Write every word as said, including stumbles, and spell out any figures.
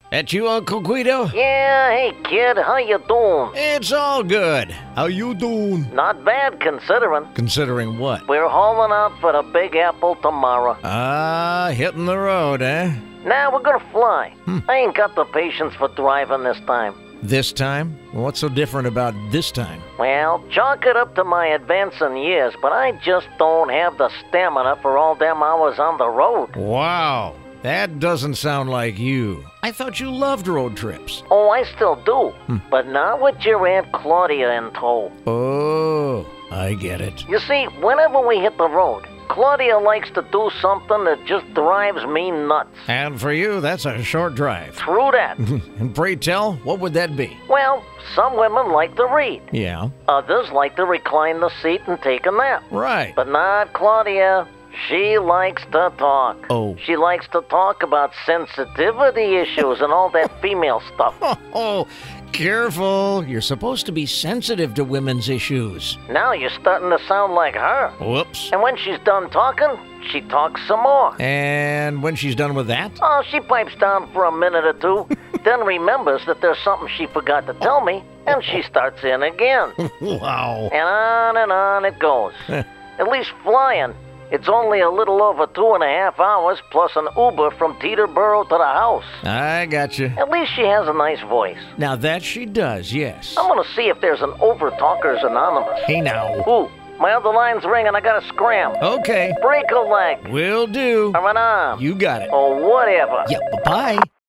That you, Uncle Guido? Yeah, hey kid, how you doing? It's all good. How you doing? Not bad considering. Considering what? We're hauling out for the Big Apple tomorrow. Ah, hitting the road, eh? Now we're gonna fly. Hmm. I ain't got the patience for driving this time. This time? What's so different about this time? Well, chalk it up to my advancing years, but I just don't have the stamina for all them hours on the road. Wow, that doesn't sound like you. I thought you loved road trips. Oh, I still do, Hmm. but not with your Aunt Claudia in tow. Oh, I get it. You see, whenever we hit the road, Claudia likes to do something that just drives me nuts. And for you, that's a short drive. True that. And pray tell, what would that be? Well, some women like to read. Yeah, Others like to recline the seat and take a nap. right. But not Claudia. She likes to talk. Oh. She likes to talk about sensitivity issues and all that female stuff. Oh, careful. You're supposed to be sensitive to women's issues. Now you're starting to sound like her. Whoops. And when she's done talking, she talks some more. And when she's done with that? Oh, she pipes down for a minute or two, then remembers that there's something she forgot to tell me, and she starts in again. Wow. And on and on it goes. At least flying, it's only a little over two and a half hours plus an Uber from Teterboro to the house. I got you. At least she has a nice voice. Now that she does, yes. I'm gonna see if there's an Overtalkers Anonymous. Hey now. Ooh, my other line's ringing. I gotta scram. Okay, Break a leg. will do. Or an arm. You got it. Or whatever. Yeah, bye-bye.